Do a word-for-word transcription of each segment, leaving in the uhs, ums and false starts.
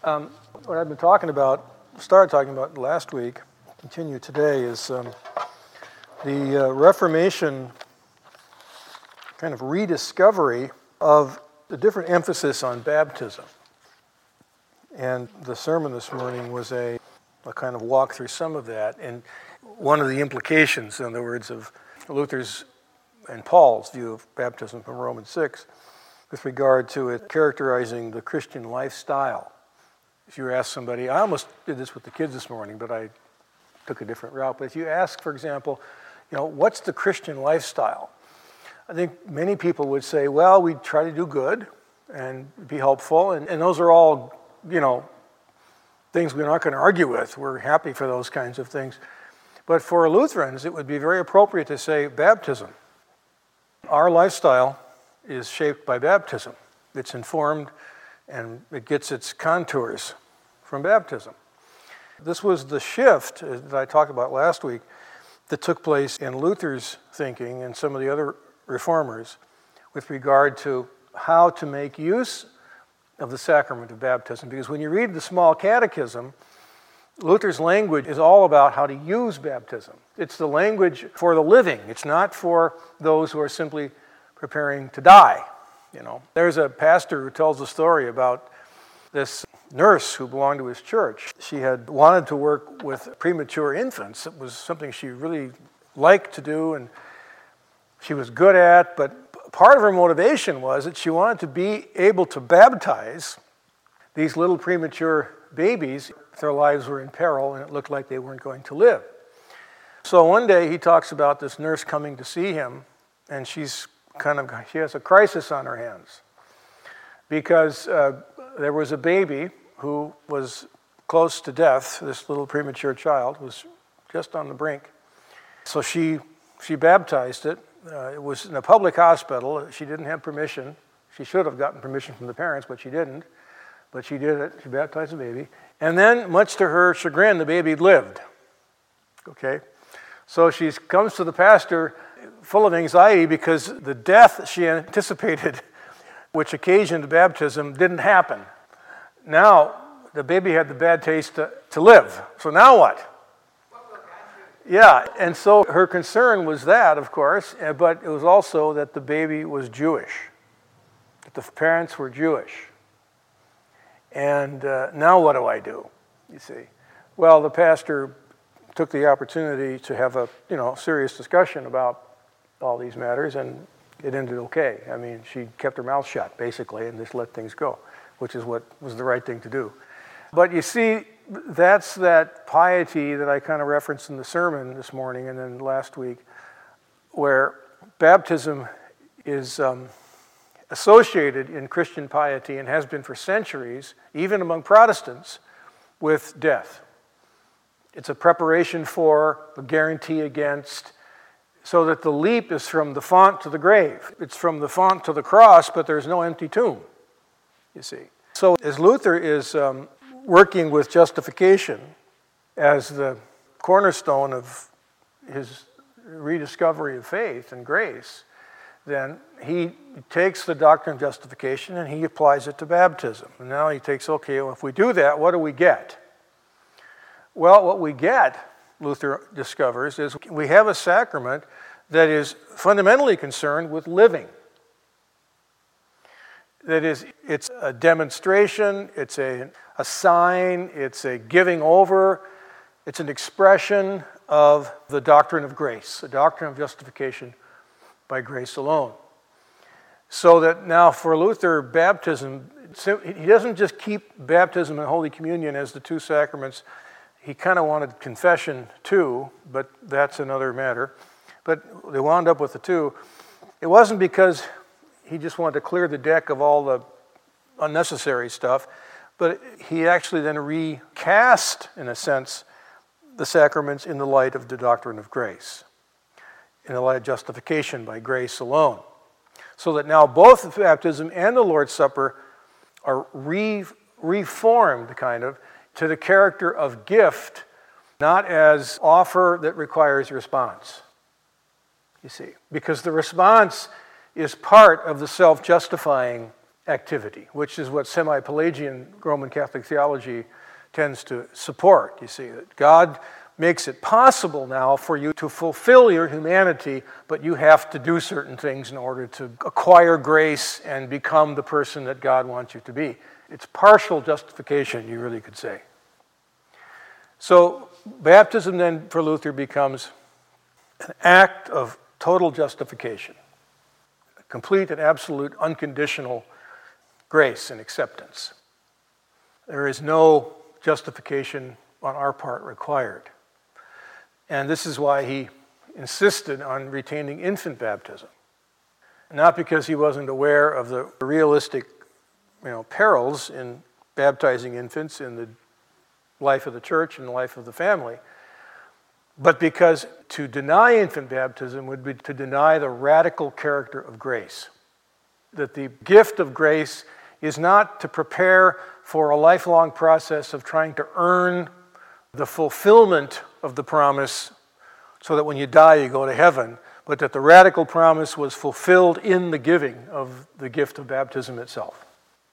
Um, what I've been talking about, started talking about last week, continue today, is um, the uh, Reformation kind of rediscovery of the different emphasis on baptism. And the sermon this morning was a, a kind of walk through some of that. And one of the implications, in other words, of Luther's and Paul's view of baptism from Romans six with regard to it characterizing the Christian lifestyle. If you ask somebody, I almost did this with the kids this morning, but I took a different route. But if you ask, for example, you know, what's the Christian lifestyle? I think many people would say, well, we try to do good and be helpful, and, and those are all, you know, things we're not going to argue with. We're happy for those kinds of things. But for Lutherans, it would be very appropriate to say baptism. Our lifestyle is shaped by baptism. It's informed and it gets its contours from baptism. This was the shift that I talked about last week that took place in Luther's thinking and some of the other reformers with regard to how to make use of the sacrament of baptism. Because when you read the Small Catechism, Luther's language is all about how to use baptism. It's the language for the living. It's not for those who are simply preparing to die. You know, there's a pastor who tells a story about this nurse who belonged to his church. She had wanted to work with premature infants. It was something she really liked to do and she was good at, but part of her motivation was that she wanted to be able to baptize these little premature babies. Their lives were in peril and it looked like they weren't going to live. So one day he talks about this nurse coming to see him, and she's kind of, she has a crisis on her hands because uh, there was a baby who was close to death. This little premature child was just on the brink. So she she baptized it. Uh, it was in a public hospital. She didn't have permission. She should have gotten permission from the parents, but she didn't. But she did it. She baptized the baby. And then, much to her chagrin, the baby lived. Okay? So she comes to the pastor full of anxiety because the death she anticipated, which occasioned baptism, didn't happen. Now, the baby had the bad taste to, to live. So now what? Yeah, and so her concern was that, of course, but it was also that the baby was Jewish, that the parents were Jewish. And uh, now what do I do, you see? Well, the pastor took the opportunity to have a, you know, serious discussion about all these matters, and it ended okay. I mean, she kept her mouth shut, basically, and just let things go, which is what was the right thing to do. But you see, that's that piety that I kind of referenced in the sermon this morning and then last week, where baptism is um, associated in Christian piety and has been for centuries, even among Protestants, with death. It's a preparation for, a guarantee against, so that the leap is from the font to the grave. It's from the font to the cross, but there's no empty tomb, you see. So as Luther is um, working with justification as the cornerstone of his rediscovery of faith and grace, then he takes the doctrine of justification and he applies it to baptism. And now he takes, okay, well, if we do that, what do we get? Well, what we get, Luther discovers, is we have a sacrament that is fundamentally concerned with living. That is, it's a demonstration, it's a, a sign, it's a giving over, it's an expression of the doctrine of grace, the doctrine of justification by grace alone. So that now for Luther, baptism, he doesn't just keep baptism and Holy Communion as the two sacraments. He kind of wanted confession too, but that's another matter. But they wound up with the two. It wasn't because he just wanted to clear the deck of all the unnecessary stuff, but he actually then recast, in a sense, the sacraments in the light of the doctrine of grace, in the light of justification by grace alone. So that now both baptism and the Lord's Supper are re- reformed, kind of, to the character of gift, not as offer that requires response, you see. Because the response is part of the self-justifying activity, which is what semi-Pelagian Roman Catholic theology tends to support. You see, that God makes it possible now for you to fulfill your humanity, but you have to do certain things in order to acquire grace and become the person that God wants you to be. It's partial justification, you really could say. So baptism then for Luther becomes an act of total justification, complete and absolute unconditional grace and acceptance. There is no justification on our part required. And this is why he insisted on retaining infant baptism. Not because he wasn't aware of the realistic, you know, perils in baptizing infants in the life of the church and the life of the family, but because to deny infant baptism would be to deny the radical character of grace. That the gift of grace is not to prepare for a lifelong process of trying to earn the fulfillment of the promise so that when you die you go to heaven, but that the radical promise was fulfilled in the giving of the gift of baptism itself.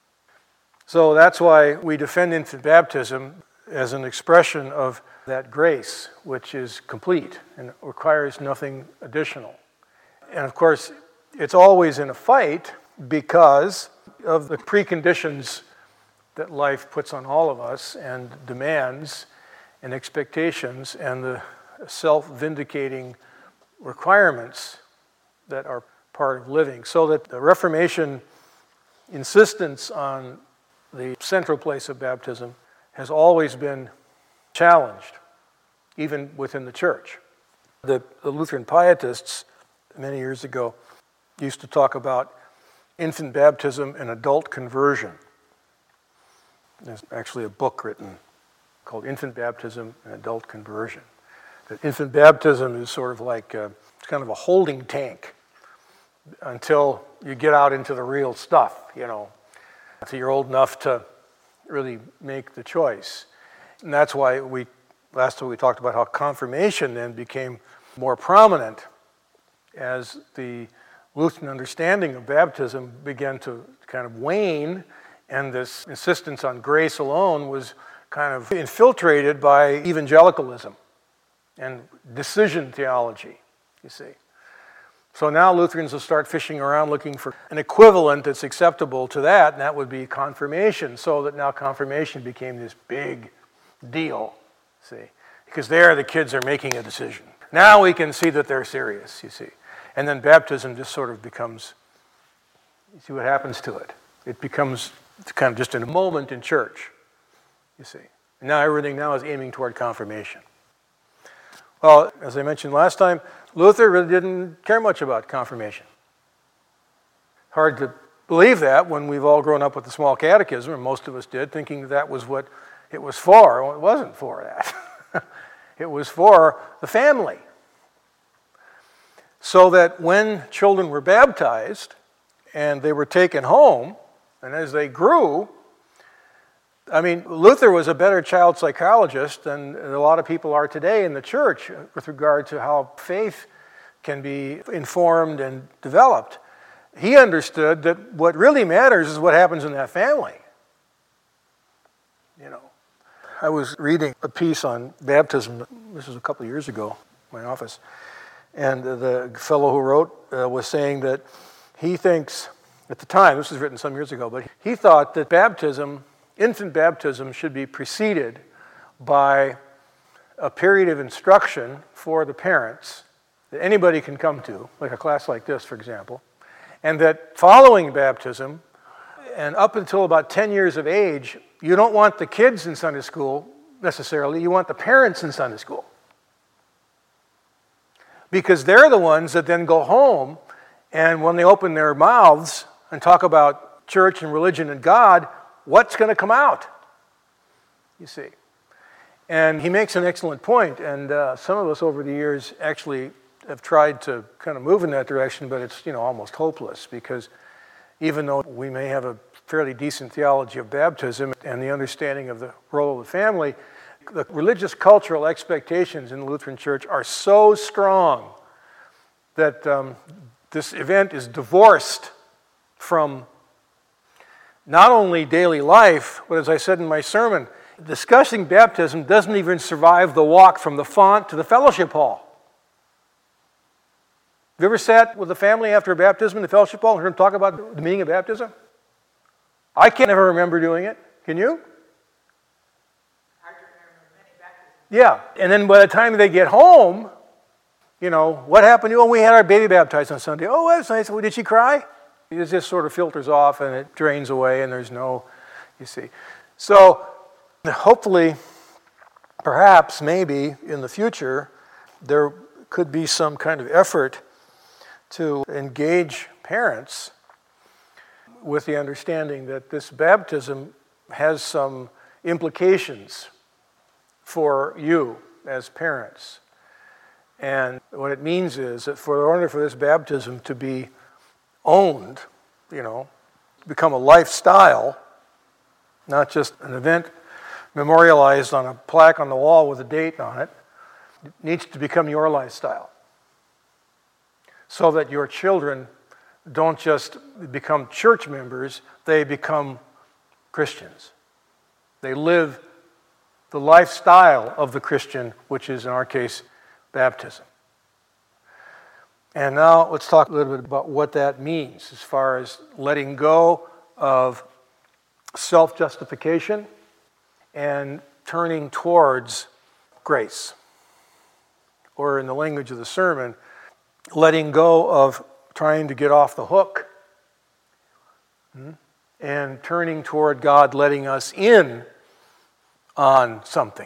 So that's why we defend infant baptism as an expression of that grace, which is complete and requires nothing additional. And of course, it's always in a fight because of the preconditions that life puts on all of us and demands and expectations and the self-vindicating requirements that are part of living. So that the Reformation insistence on the central place of baptism has always been challenged, even within the church. The, the Lutheran Pietists, many years ago, used to talk about infant baptism and adult conversion. There's actually a book written called Infant Baptism and Adult Conversion. That infant baptism is sort of like a, it's kind of a holding tank until you get out into the real stuff, you know, until you're old enough to really make the choice. And that's why we, last time we talked about how confirmation then became more prominent as the Lutheran understanding of baptism began to kind of wane, and this insistence on grace alone was kind of infiltrated by evangelicalism and decision theology, you see. So now Lutherans will start fishing around looking for an equivalent that's acceptable to that, and that would be confirmation, so that now confirmation became this big deal, see. Because there the kids are making a decision. Now we can see that they're serious, you see. And then baptism just sort of becomes, you see what happens to it. It becomes kind of just in a moment in church, you see. And now everything now is aiming toward confirmation. Well, as I mentioned last time, Luther really didn't care much about confirmation. Hard to believe that when we've all grown up with the small catechism, and most of us did, thinking that, that was what it was for. Well, it wasn't for that. It was for the family. So that when children were baptized and they were taken home, and as they grew, I mean, Luther was a better child psychologist than a lot of people are today in the church with regard to how faith can be informed and developed. He understood that what really matters is what happens in that family. You know, I was reading a piece on baptism, this was a couple of years ago in my office, and the fellow who wrote uh, was saying that he thinks, at the time, this was written some years ago, but he thought that baptism, infant baptism, should be preceded by a period of instruction for the parents that anybody can come to, like a class like this, for example, and that following baptism, and up until about ten years of age, you don't want the kids in Sunday school necessarily, you want the parents in Sunday school. Because they're the ones that then go home, and when they open their mouths and talk about church and religion and God, what's going to come out? You see. And he makes an excellent point, and uh, some of us over the years actually have tried to kind of move in that direction, but it's, you know, almost hopeless, because even though we may have a fairly decent theology of baptism and the understanding of the role of the family, the religious cultural expectations in the Lutheran Church are so strong that um, this event is divorced from not only daily life, but as I said in my sermon, discussing baptism doesn't even survive the walk from the font to the fellowship hall. Have you ever sat with a family after a baptism in the fellowship hall and heard them talk about the meaning of baptism? I can't ever remember doing it. Can you? Yeah, and then by the time they get home, you know, what happened? Oh, we had our baby baptized on Sunday. Oh, that's nice. Well, did she cry? It just sort of filters off and it drains away and there's no, you see. So hopefully, perhaps, maybe in the future, there could be some kind of effort to engage parents with the understanding that this baptism has some implications for you as parents. And what it means is that for in order for this baptism to be owned, you know, become a lifestyle, not just an event memorialized on a plaque on the wall with a date on it, it needs to become your lifestyle. So that your children don't just become church members, they become Christians. They live the lifestyle of the Christian, which is in our case, baptism. And now let's talk a little bit about what that means as far as letting go of self-justification and turning towards grace. Or in the language of the sermon, letting go of trying to get off the hook and turning toward God letting us in on something.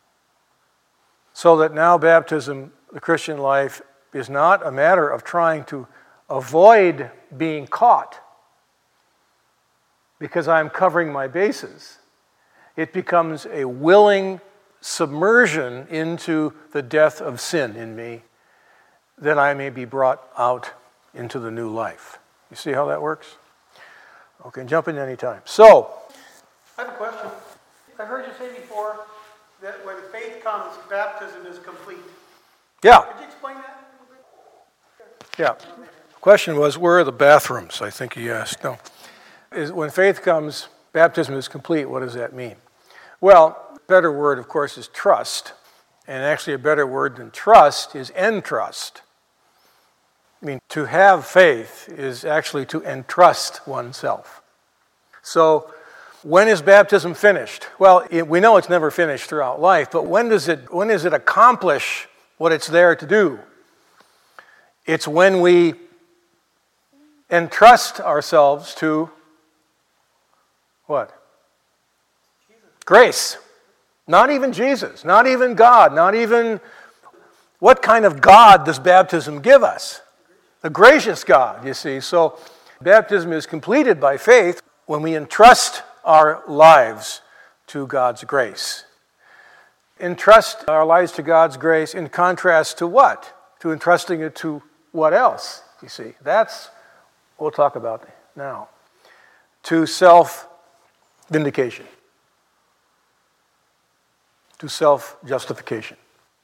So that now baptism, the Christian life, is not a matter of trying to avoid being caught because I'm covering my bases. It becomes a willing submersion into the death of sin in me that I may be brought out into the new life. You see how that works? Okay, jump in any time. So, I have a question. I heard you say before that when faith comes, baptism is complete. Yeah. Could you explain that? Yeah. The question was, where are the bathrooms? I think he asked. No. Is, when faith comes, baptism is complete. What does that mean? Well, a better word, of course, is trust. And actually a better word than trust is entrust. I mean, to have faith is actually to entrust oneself. So, when is baptism finished? Well, it, we know it's never finished throughout life, but when does it when does it accomplish what it's there to do? It's when we entrust ourselves to what? Jesus. Grace. Not even Jesus, not even God, not even... What kind of God does baptism give us? The gracious God, you see. So baptism is completed by faith when we entrust our lives to God's grace. Entrust our lives to God's grace in contrast to what? To entrusting it to what else? You see, that's what we'll talk about now. To self-vindication. To self-justification.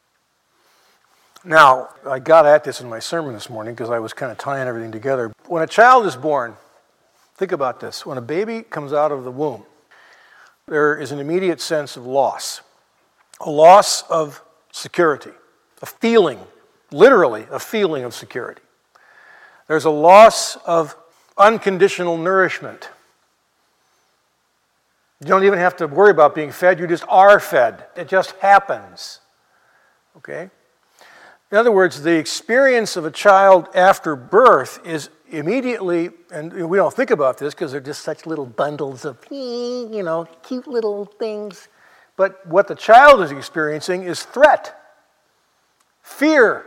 Now, I got at this in my sermon this morning because I was kind of tying everything together. When a child is born, think about this. When a baby comes out of the womb, there is an immediate sense of loss. A loss of security. A feeling, literally a feeling of security. There's a loss of unconditional nourishment. You don't even have to worry about being fed, you just are fed. It just happens. Okay? In other words, the experience of a child after birth is immediately, and we don't think about this because they're just such little bundles of, you know, cute little things. But what the child is experiencing is threat, fear.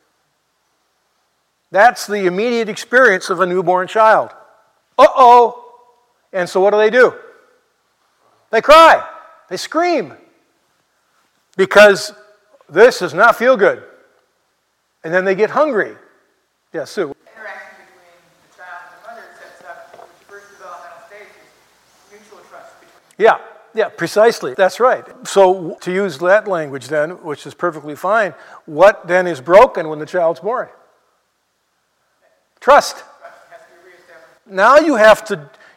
That's the immediate experience of a newborn child. Uh-oh! And so what do they do? They cry. They scream. Because this does not feel good. And then they get hungry. Yeah, Sue. Interaction between the child and the mother sets up the first developmental stage is mutual trust between. Yeah, yeah, precisely. That's right. So to use that language then, which is perfectly fine, what then is broken when the child's born? Trust. Trust has to be reestablished. Now you have to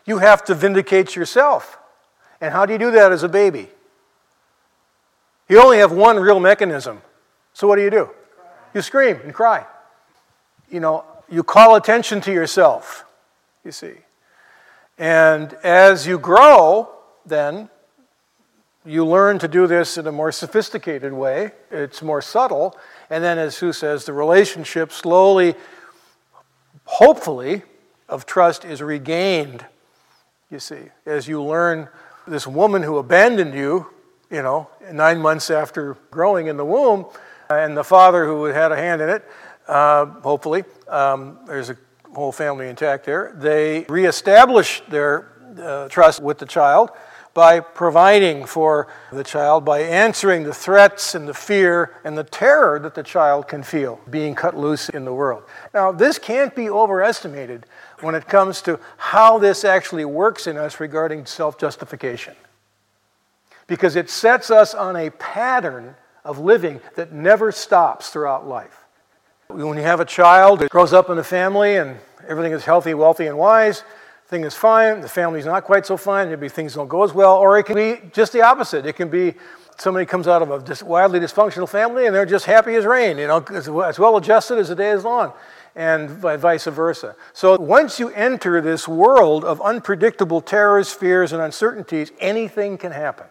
You have to vindicate yourself. And how do you do that as a baby? You only have one real mechanism. So what do you do? You scream and cry. You know, you call attention to yourself, you see. And as you grow, then, you learn to do this in a more sophisticated way. It's more subtle. And then, as Sue says, the relationship slowly, hopefully, of trust is regained, you see, as you learn this woman who abandoned you, you know, nine months after growing in the womb, and the father who had a hand in it, uh, hopefully, um, there's a whole family intact there, they reestablish their uh, trust with the child by providing for the child, by answering the threats and the fear and the terror that the child can feel being cut loose in the world. Now, this can't be overestimated when it comes to how this actually works in us regarding self-justification. Because it sets us on a pattern of living that never stops throughout life. When you have a child that grows up in a family and everything is healthy, wealthy, and wise, thing is fine, the family's not quite so fine, maybe things don't go as well, or it can be just the opposite. It can be somebody comes out of a dis- wildly dysfunctional family and they're just happy as rain, you know, as well adjusted as the day is long, and vice versa. So once you enter this world of unpredictable terrors, fears, and uncertainties, anything can happen.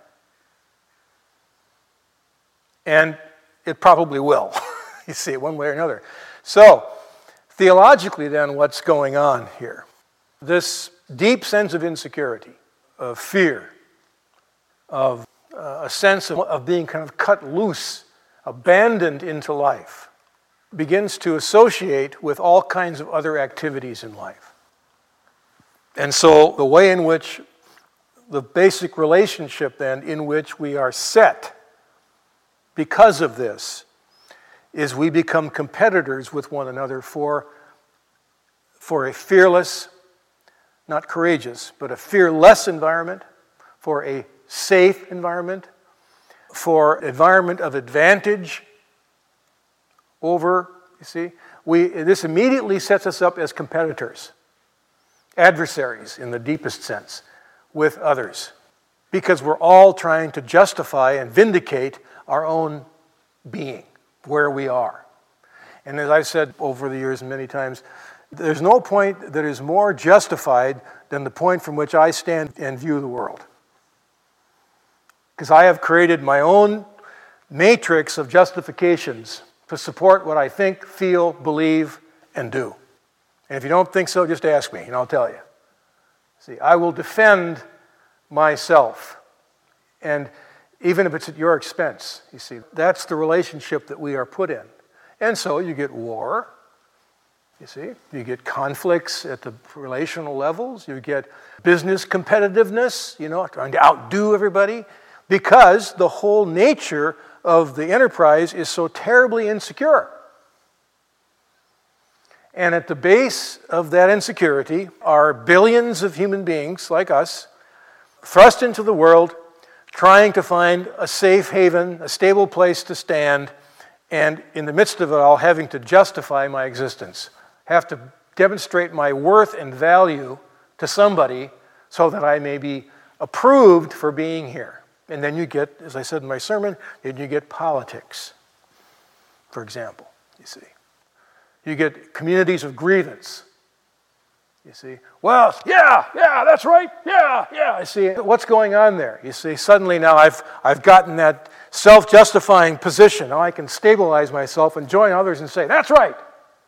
And it probably will, you see, one way or another. So, theologically then, what's going on here? This deep sense of insecurity, of fear, of uh, a sense of, of being kind of cut loose, abandoned into life, begins to associate with all kinds of other activities in life. And so the way in which, the basic relationship then, in which we are set because of this, is we become competitors with one another for, for a fearless, not courageous, but a fearless environment, for a safe environment, for environment of advantage over, you see. We, this immediately sets us up as competitors, adversaries in the deepest sense, with others, because we're all trying to justify and vindicate our own being, where we are. And as I've said over the years many times, there's no point that is more justified than the point from which I stand and view the world. Because I have created my own matrix of justifications to support what I think, feel, believe, and do. And if you don't think so, just ask me and I'll tell you. See, I will defend myself. And even if it's at your expense, you see, that's the relationship that we are put in. And so you get war, you see, you get conflicts at the relational levels, you get business competitiveness, you know, trying to outdo everybody, because the whole nature of the enterprise is so terribly insecure. And at the base of that insecurity are billions of human beings like us, thrust into the world, trying to find a safe haven, a stable place to stand, and in the midst of it all, having to justify my existence, have to demonstrate my worth and value to somebody so that I may be approved for being here. And then you get, as I said in my sermon, then you get politics, for example, you see. You get communities of grievance. You see, well, yeah, yeah, that's right, yeah, yeah. I see, what's going on there? You see, suddenly now I've I've gotten that self-justifying position. Now I can stabilize myself and join others and say, that's right.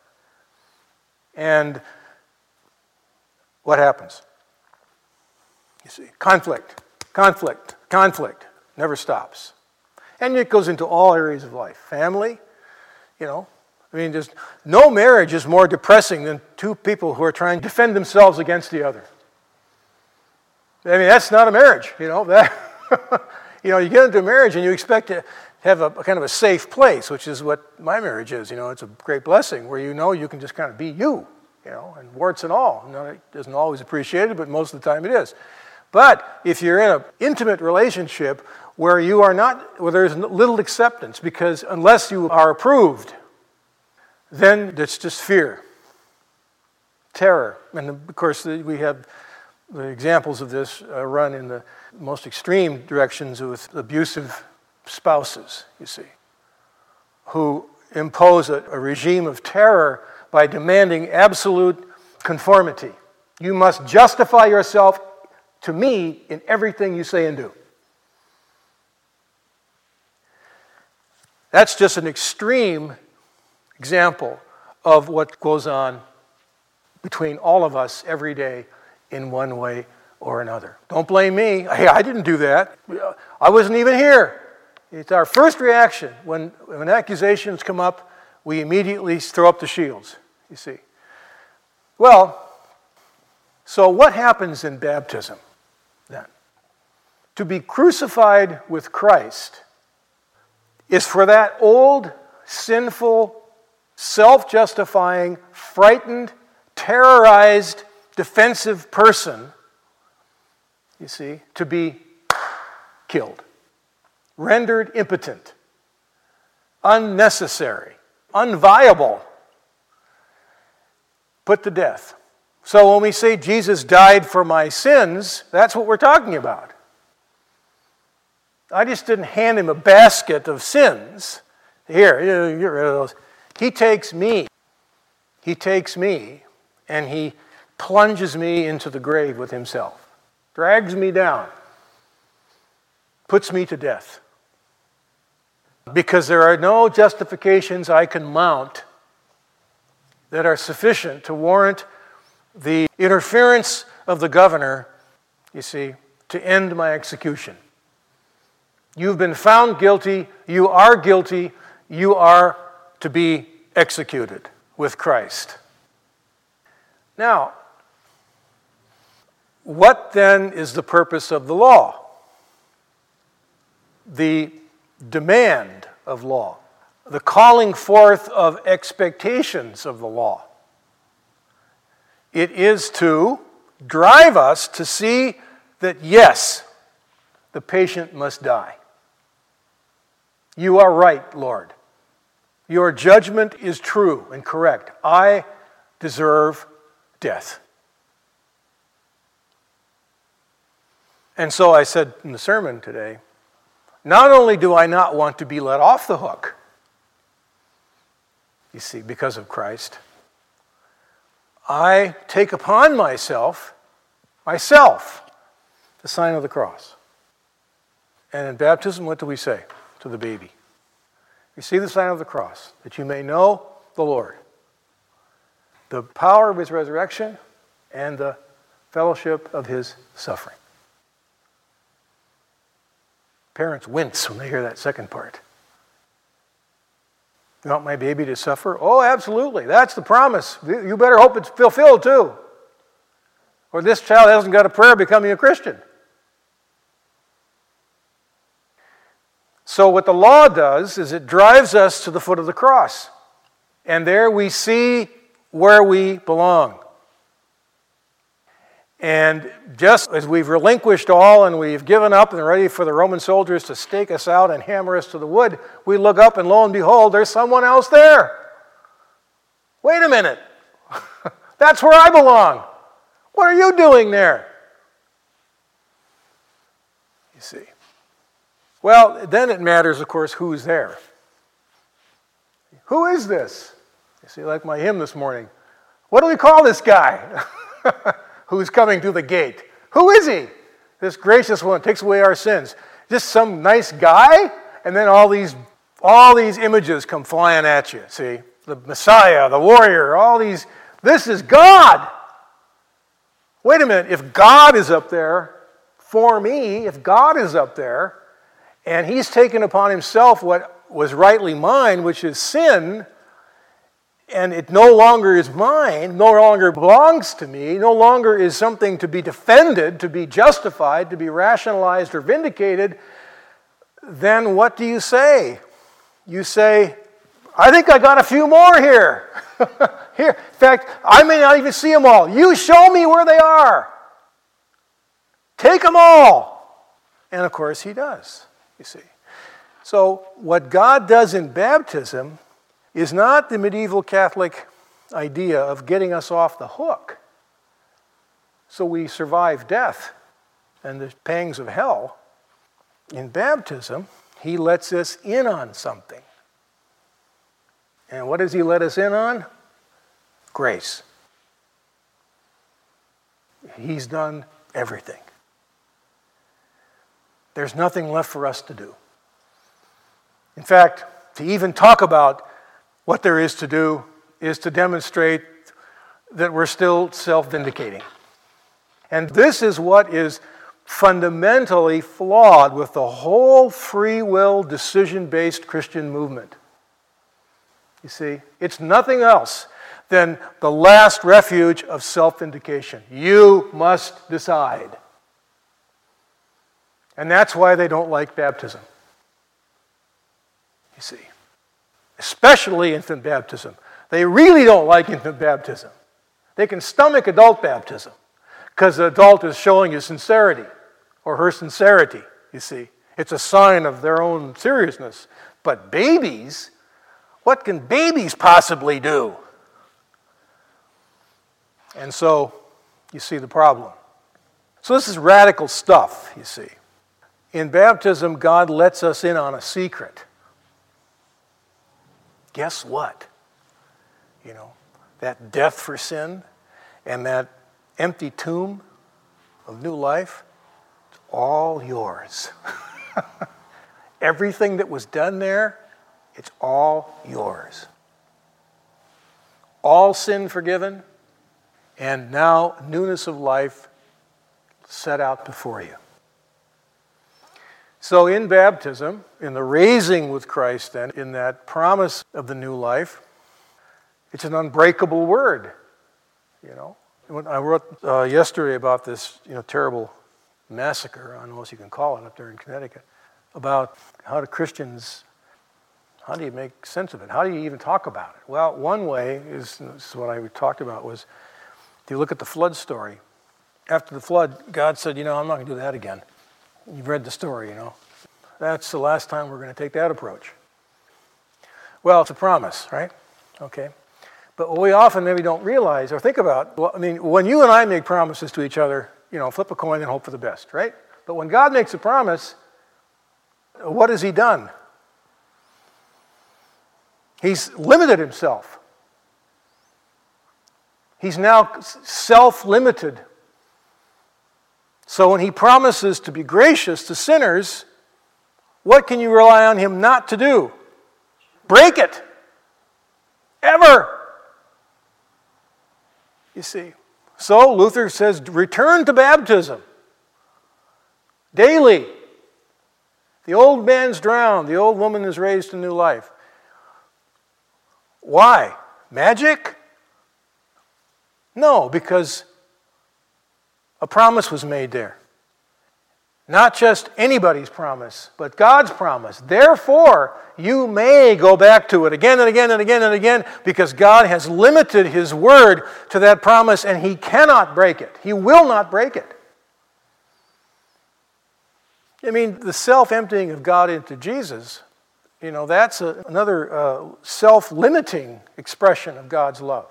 And what happens? You see, conflict, conflict, conflict never stops. And it goes into all areas of life. Family, you know, I mean, just no marriage is more depressing than two people who are trying to defend themselves against the other. I mean, that's not a marriage, you know. That, you know, you get into a marriage and you expect to have a, a kind of a safe place, which is what my marriage is. You know, it's a great blessing where you know you can just kind of be you, you know, and warts and all. You know, it isn't always appreciated, but most of the time it is. But if you're in an intimate relationship where you are not, where there's little acceptance, because unless you are approved, then it's just fear, terror. And of course, we have The examples of this uh, run in the most extreme directions with abusive spouses, you see, who impose a, a regime of terror by demanding absolute conformity. You must justify yourself to me in everything you say and do. That's just an extreme example of what goes on between all of us every day in one way or another. Don't blame me. Hey, I didn't do that. I wasn't even here. It's our first reaction. When, when accusations come up, we immediately throw up the shields, you see. Well, so what happens in baptism then? To be crucified with Christ is for that old, sinful, self-justifying, frightened, terrorized, defensive person, you see, to be killed, rendered impotent, unnecessary, unviable, put to death. So when we say Jesus died for my sins, that's what we're talking about. I just didn't hand him a basket of sins. Here, get rid of those. He takes me. He takes me and he plunges me into the grave with himself, drags me down, puts me to death. Because there are no justifications I can mount that are sufficient to warrant the interference of the governor, you see, to end my execution. You've been found guilty, you are guilty, you are to be executed with Christ. Now, what then is the purpose of the law? The demand of law, the calling forth of expectations of the law. It is to drive us to see that, yes, the patient must die. You are right, Lord. Your judgment is true and correct. I deserve death. And so I said in the sermon today, not only do I not want to be let off the hook, you see, because of Christ, I take upon myself, myself, the sign of the cross. And in baptism, what do we say to the baby? You see the sign of the cross, that you may know the Lord, the power of his resurrection, and the fellowship of his suffering. Parents wince when they hear that second part. You want my baby to suffer? Oh, absolutely. That's the promise. You better hope it's fulfilled too. Or this child hasn't got a prayer becoming a Christian. So what the law does is it drives us to the foot of the cross. And there we see where we belong. And just as we've relinquished all and we've given up and ready for the Roman soldiers to stake us out and hammer us to the wood, we look up and lo and behold, there's someone else there. Wait a minute. That's where I belong. What are you doing there? You see. Well, then it matters, of course, who's there. Who is this? You see, like my hymn this morning. What do we call this guy who's coming to the gate? Who is he? This gracious one takes away our sins. Just some nice guy? And then all these, all these images come flying at you, see? The Messiah, the warrior, all these. This is God. Wait a minute. If God is up there for me, if God is up there, and he's taken upon himself what was rightly mine, which is sin, and it no longer is mine, no longer belongs to me, no longer is something to be defended, to be justified, to be rationalized or vindicated, then what do you say? You say, I think I got a few more here. Here, in fact, I may not even see them all. You show me where they are. Take them all. And of course he does, you see. So what God does in baptism is not the medieval Catholic idea of getting us off the hook. so we survive death and the pangs of hell. In baptism, he lets us in on something. And what does he let us in on? Grace. He's done everything. There's nothing left for us to do. In fact, to even talk about what there is to do is to demonstrate that we're still self-vindicating. And this is what is fundamentally flawed with the whole free will, decision-based Christian movement. You see, it's nothing else than the last refuge of self-vindication. You must decide. And that's why they don't like baptism. You see, especially infant baptism. They really don't like infant baptism. They can stomach adult baptism because the adult is showing his sincerity or her sincerity, you see. It's a sign of their own seriousness. But babies, what can babies possibly do? And so, you see the problem. So this is radical stuff, you see. In baptism, God lets us in on a secret. Guess what? You know, that death for sin and that empty tomb of new life, it's all yours. Everything that was done there, it's all yours. All sin forgiven, and now newness of life set out before you. So in baptism, in the raising with Christ then, in that promise of the new life, it's an unbreakable word, you know. When I wrote uh, yesterday about this, you know, terrible massacre, I don't know what you can call it up there in Connecticut, about how do Christians, how do you make sense of it? How do you even talk about it? Well, one way is, this is what I talked about, was if you look at the flood story. After the flood, God said, you know, I'm not going to do that again. You've read the story, you know. That's the last time we're going to take that approach. Well, it's a promise, right? Okay. But what we often maybe don't realize or think about, well, I mean, when you and I make promises to each other, you know, flip a coin and hope for the best, right? But when God makes a promise, what has he done? He's limited himself. He's now self-limited. So when he promises to be gracious to sinners, what can you rely on him not to do? Break it. Ever. You see. So Luther says, return to baptism. Daily. The old man's drowned. The old woman is raised to new life. Why? Magic? No, because a promise was made there. Not just anybody's promise, but God's promise. Therefore, you may go back to it again and again and again and again because God has limited his word to that promise and he cannot break it. He will not break it. I mean, the self-emptying of God into Jesus, you know, that's a, another uh, self-limiting expression of God's love.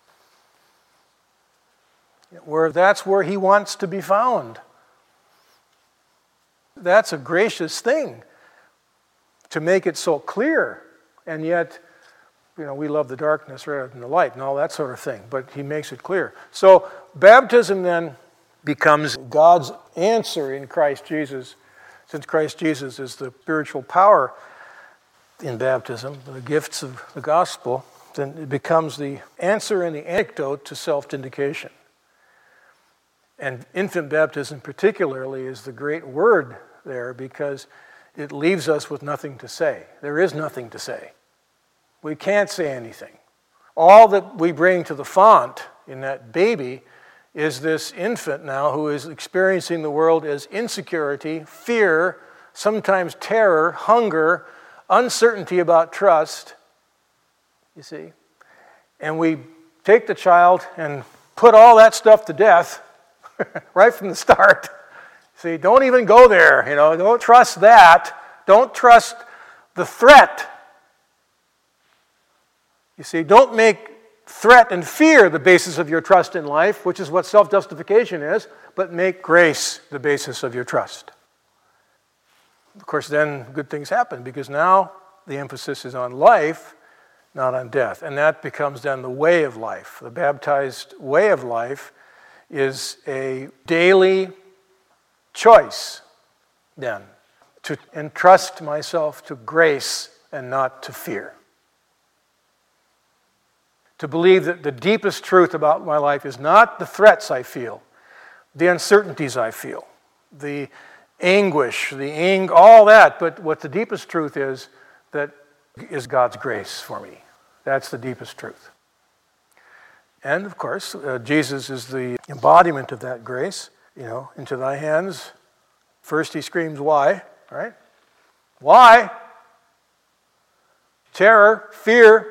Where that's where he wants to be found. That's a gracious thing to make it so clear, and yet, you know, we love the darkness rather than the light and all that sort of thing, but he makes it clear. So baptism then becomes God's answer in Christ Jesus. Since Christ Jesus is the spiritual power in baptism, the gifts of the gospel, then it becomes the answer and the antidote to self-vindication. And infant baptism particularly is the great word there because it leaves us with nothing to say. There is nothing to say. We can't say anything. All that we bring to the font in that baby is this infant now who is experiencing the world as insecurity, fear, sometimes terror, hunger, uncertainty about trust, you see. And we take the child and put all that stuff to death right from the start. See, don't even go there, you know, don't trust that. Don't trust the threat. You see, don't make threat and fear the basis of your trust in life, which is what self-justification is, but make grace the basis of your trust. Of course, then good things happen, because now the emphasis is on life, not on death. And that becomes then the way of life. The baptized way of life is a daily choice, then, to entrust myself to grace and not to fear. To believe that the deepest truth about my life is not the threats I feel, the uncertainties I feel, the anguish, the ang- all that, but what the deepest truth is, that is God's grace for me. That's the deepest truth. And of course, uh, Jesus is the embodiment of that grace. You know, into thy hands. First he screams, why? Right? Why? Terror, fear.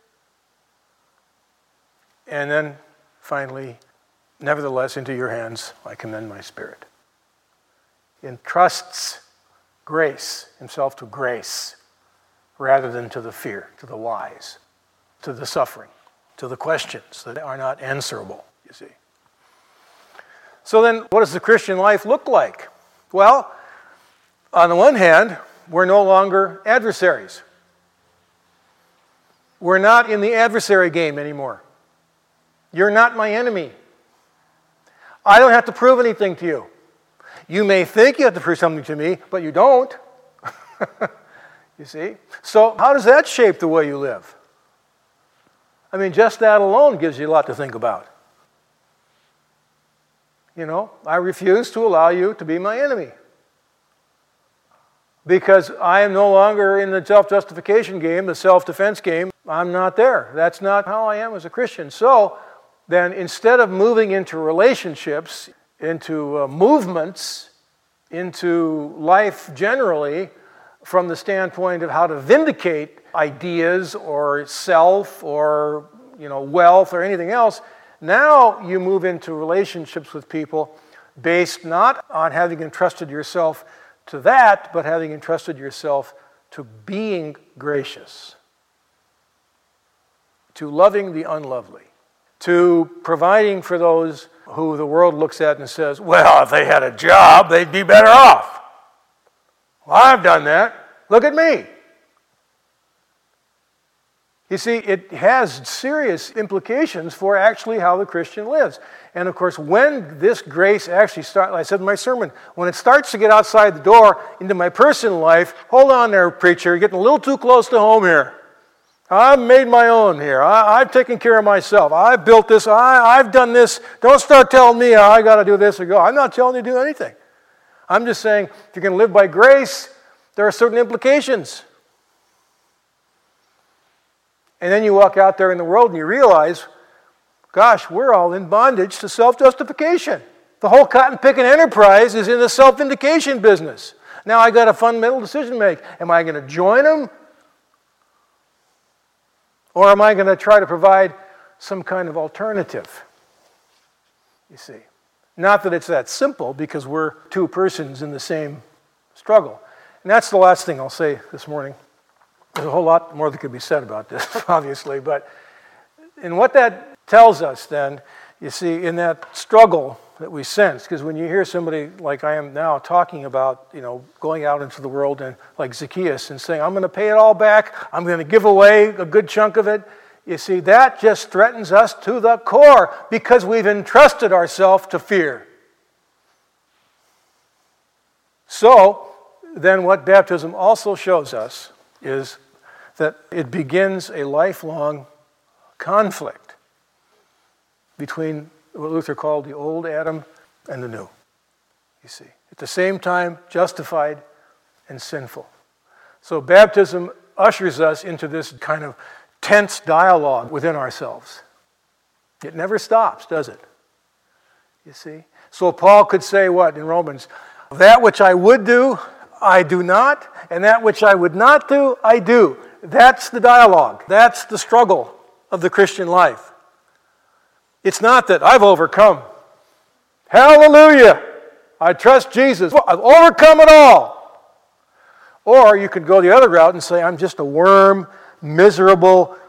And then finally, nevertheless, into your hands I commend my spirit. Entrusts grace, himself to grace, rather than to the fear, to the whys, to the suffering, to the questions that are not answerable, you see. So then, what does the Christian life look like? Well, on the one hand, we're no longer adversaries. We're not in the adversary game anymore. You're not my enemy. I don't have to prove anything to you. You may think you have to prove something to me, but you don't. You see? So how does that shape the way you live? I mean, just that alone gives you a lot to think about. You know, I refuse to allow you to be my enemy. Because I am no longer in the self-justification game, the self-defense game. I'm not there. That's not how I am as a Christian. So then instead of moving into relationships, into uh, movements, into life generally, from the standpoint of how to vindicate ideas or self or, you know, wealth or anything else, now you move into relationships with people based not on having entrusted yourself to that, but having entrusted yourself to being gracious, to loving the unlovely, to providing for those who the world looks at and says, well, if they had a job, they'd be better off. Well, I've done that. Look at me. You see, it has serious implications for actually how the Christian lives. And of course, when this grace actually starts, like I said in my sermon, when it starts to get outside the door into my personal life, hold on there, preacher, you're getting a little too close to home here. I've made my own here. I, I've taken care of myself. I've built this. I, I've done this. Don't start telling me how I got to do this or go. I'm not telling you to do anything. I'm just saying, if you're going to live by grace, there are certain implications. And then you walk out there in the world and you realize, gosh, we're all in bondage to self-justification. The whole cotton-picking enterprise is in the self-vindication business. Now I got a fundamental decision to make. Am I going to join them? Or am I going to try to provide some kind of alternative? You see. Not that it's that simple, because we're two persons in the same struggle. And that's the last thing I'll say this morning. There's a whole lot more that could be said about this, obviously. But in what that tells us then, you see, in that struggle that we sense, because when you hear somebody like I am now talking about, you know, going out into the world and like Zacchaeus and saying, I'm going to pay it all back, I'm going to give away a good chunk of it, you see, that just threatens us to the core because we've entrusted ourselves to fear. So, then what baptism also shows us is that it begins a lifelong conflict between what Luther called the old Adam and the new, you see. At the same time, justified and sinful. So baptism ushers us into this kind of tense dialogue within ourselves. It never stops, does it? You see? So Paul could say what in Romans? That which I would do, I do not, and that which I would not do, I do. That's the dialogue. That's the struggle of the Christian life. It's not that I've overcome. Hallelujah! I trust Jesus. I've overcome it all. Or you could go the other route and say, I'm just a worm, miserable,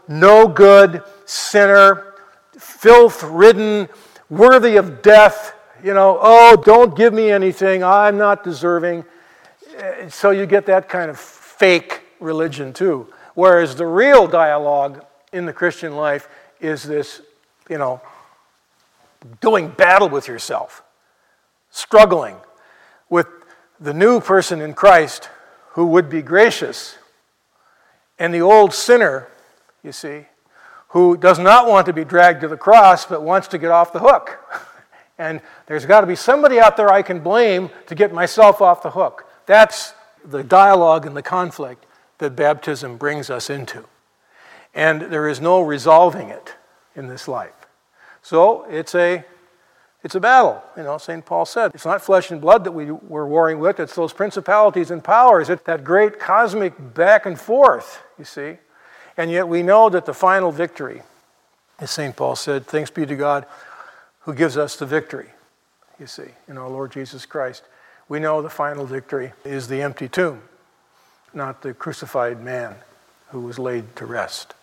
no good, sinner, filth-ridden, worthy of death. You know, oh, don't give me anything, I'm not deserving. So you get that kind of fake religion too. Whereas the real dialogue in the Christian life is this, you know, doing battle with yourself, struggling with the new person in Christ who would be gracious, and the old sinner, you see, who does not want to be dragged to the cross but wants to get off the hook. And there's got to be somebody out there I can blame to get myself off the hook. That's the dialogue and the conflict that baptism brings us into. And there is no resolving it in this life. So it's a it's a battle. You know, Saint Paul said, it's not flesh and blood that we were warring with, it's those principalities and powers. It's that great cosmic back and forth, you see. And yet we know that the final victory, as Saint Paul said, thanks be to God who gives us the victory, you see, in our Lord Jesus Christ. We know the final victory is the empty tomb, not the crucified man who was laid to rest.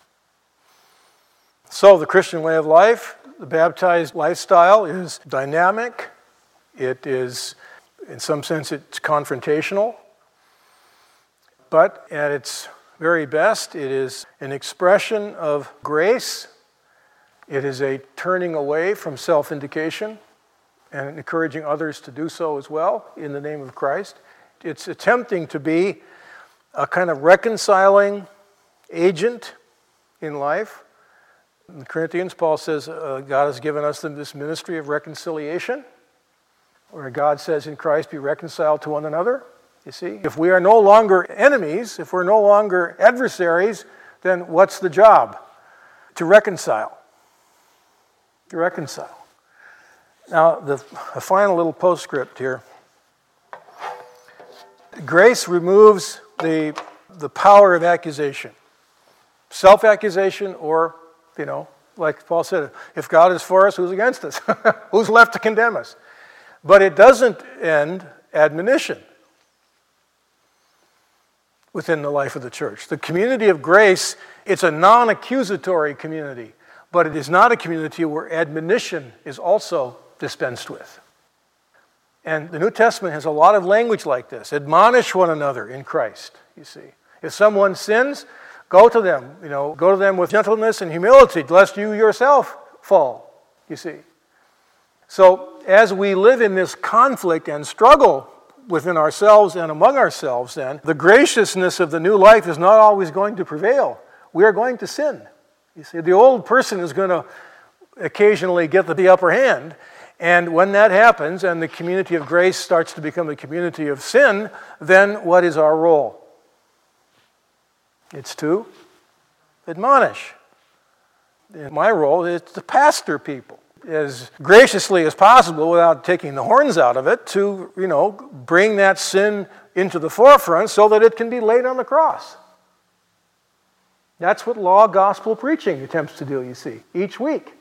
So the Christian way of life, the baptized lifestyle, is dynamic. It is, in some sense, it's confrontational. But at its very best, it is an expression of grace. It is a turning away from self-indication and encouraging others to do so as well in the name of Christ. It's attempting to be a kind of reconciling agent in life. In Corinthians, Paul says uh, God has given us this ministry of reconciliation, where God says in Christ, be reconciled to one another. You see, if we are no longer enemies, if we're no longer adversaries, then what's the job? To reconcile. To reconcile. Now, the a final little postscript here. Grace removes the, the power of accusation. Self-accusation, or, you know, like Paul said, if God is for us, who's against us? Who's left to condemn us? But it doesn't end admonition within the life of the church. The community of grace, it's a non-accusatory community, but it is not a community where admonition is also dispensed with. And the New Testament has a lot of language like this. Admonish one another in Christ, you see. If someone sins, go to them, you know, go to them with gentleness and humility, lest you yourself fall, you see. So as we live in this conflict and struggle within ourselves and among ourselves, then, the graciousness of the new life is not always going to prevail. We are going to sin. You see, the old person is going to occasionally get the upper hand. And when that happens and the community of grace starts to become a community of sin, then what is our role? It's to admonish. And my role is to pastor people as graciously as possible without taking the horns out of it, to, you know, bring that sin into the forefront so that it can be laid on the cross. That's what law gospel preaching attempts to do, you see, each week.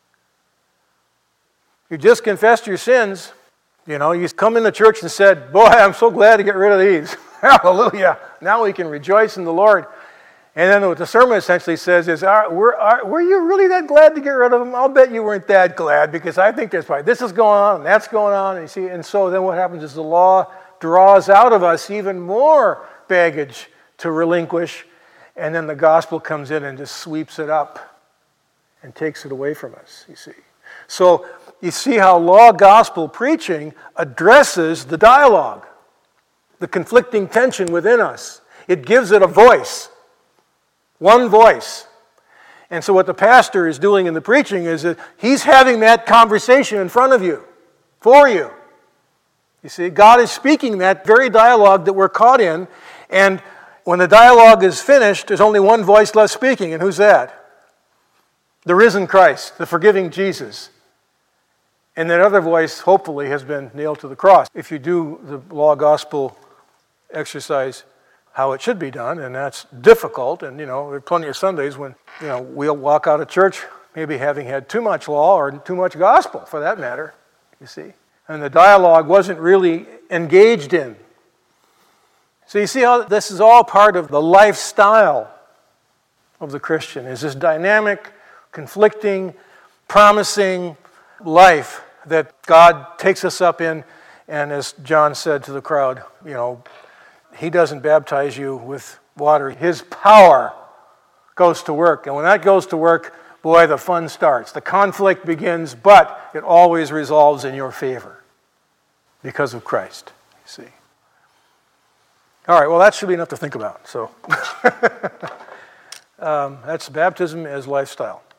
You just confessed your sins, you know, you come into church and said, boy, I'm so glad to get rid of these. Hallelujah. Now we can rejoice in the Lord. And then what the sermon essentially says is, are, were, are, were you really that glad to get rid of them? I'll bet you weren't that glad, because I think there's probably this is going on and that's going on. And, you see, and so then what happens is the law draws out of us even more baggage to relinquish, and then the gospel comes in and just sweeps it up and takes it away from us, you see. So you see how law gospel preaching addresses the dialogue, the conflicting tension within us. It gives it a voice. One voice. And so what the pastor is doing in the preaching is that he's having that conversation in front of you, for you. You see, God is speaking that very dialogue that we're caught in, and when the dialogue is finished, there's only one voice left speaking, and who's that? The risen Christ, the forgiving Jesus. And that other voice, hopefully, has been nailed to the cross. If you do the law gospel exercise how it should be done, and that's difficult, and, you know, there are plenty of Sundays when, you know, we'll walk out of church maybe having had too much law or too much gospel, for that matter, you see. And the dialogue wasn't really engaged in. So you see how this is all part of the lifestyle of the Christian is this dynamic, conflicting, promising life that God takes us up in. And as John said to the crowd, you know, he doesn't baptize you with water. His power goes to work. And when that goes to work, boy, the fun starts. The conflict begins, but it always resolves in your favor because of Christ, you see. All right, well, that should be enough to think about. So um, that's baptism as lifestyle.